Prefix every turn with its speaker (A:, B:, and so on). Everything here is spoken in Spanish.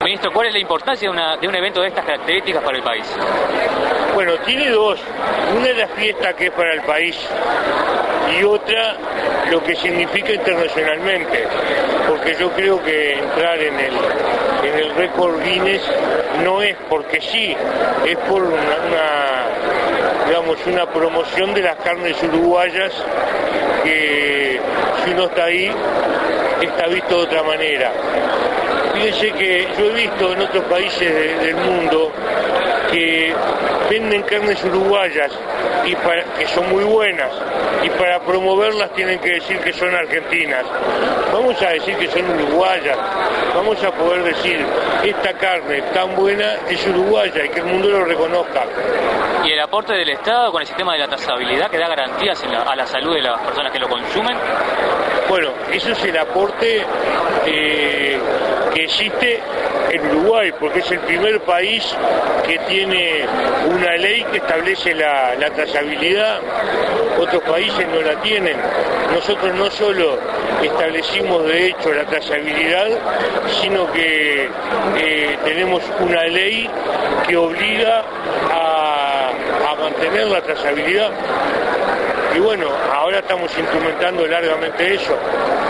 A: Ministro, ¿cuál es la importancia de un evento de estas características para el país?
B: Bueno, tiene dos. Una es la fiesta que es para el país y otra lo que significa internacionalmente, porque yo creo que entrar en el récord Guinness no es porque sí, es por una promoción de las carnes uruguayas que si uno está ahí está visto de otra manera. Fíjense que yo he visto en otros países del mundo que venden carnes uruguayas que son muy buenas y para promoverlas tienen que decir que son argentinas. Vamos a decir que son uruguayas, vamos a poder decir esta carne tan buena es uruguaya y que el mundo lo reconozca.
A: ¿Y el aporte del Estado con el sistema de la trazabilidad que da garantías a la salud de las personas que lo consumen?
B: Bueno, eso es el aporte que existe en Uruguay, porque es el primer país que tiene una ley que establece la trazabilidad. Otros países no la tienen. Nosotros no solo establecimos de hecho la trazabilidad, sino que tenemos una ley que obliga a mantener la trazabilidad. Y bueno, ahora estamos instrumentando largamente eso.